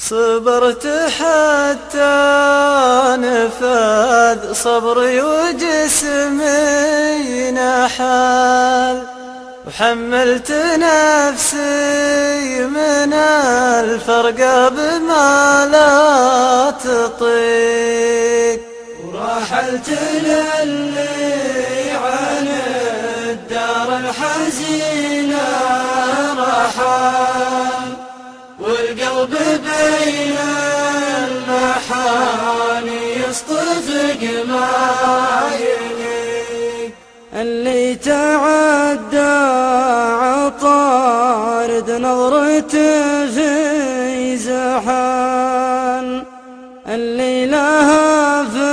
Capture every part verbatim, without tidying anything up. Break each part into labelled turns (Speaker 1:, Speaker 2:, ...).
Speaker 1: صبرت حتى نفذ صبري وجسمي نحل، وحملت نفسي من الفرقة بما لا تطيق، ورحلت للي عن الدار الحزينة رحل، والقلب بين المحاني يصطفق ما يليق. اللي تعدى عطارد نظرته في زحان، اللي لها في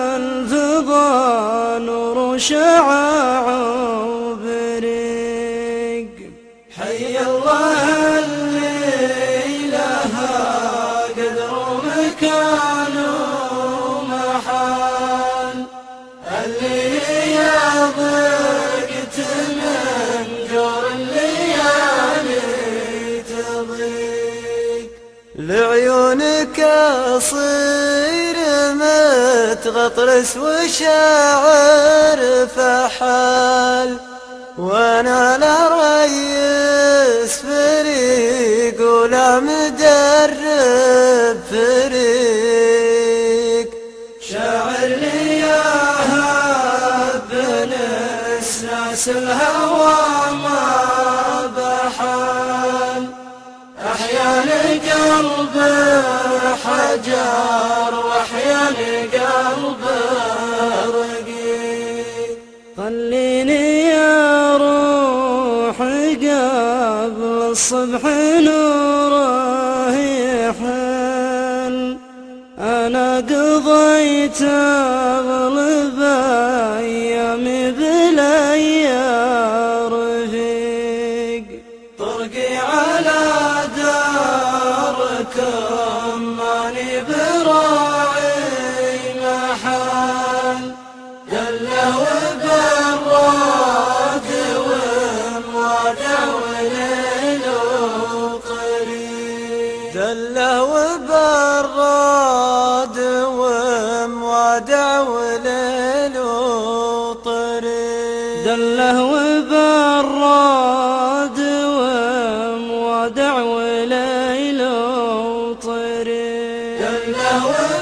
Speaker 1: الفضا نور شعاع وبريق. حي الله اللي لها قدر ومكان ومحال، اللي ضقت من جور الليالي تضيق. لعيونك أصير متغطرس وشاعر فحال، وانا لا ريس فريق ولا مدرب فريق. شاعر لي يا ناس الهوى ما بحال، أحيان قلب حجر وأحيان قلب رقيق. خليني يا روح قبل الصبح نوره يحل، أنا قضيت أغلب أيامي بالأيام رفيق. طرقي على داركم ماني براعي محل، دله وبراد وموادع وليل وقريب، دله وبراد وموادع وليل وطريق، دله وبراد وموادع وليل وطريق، دله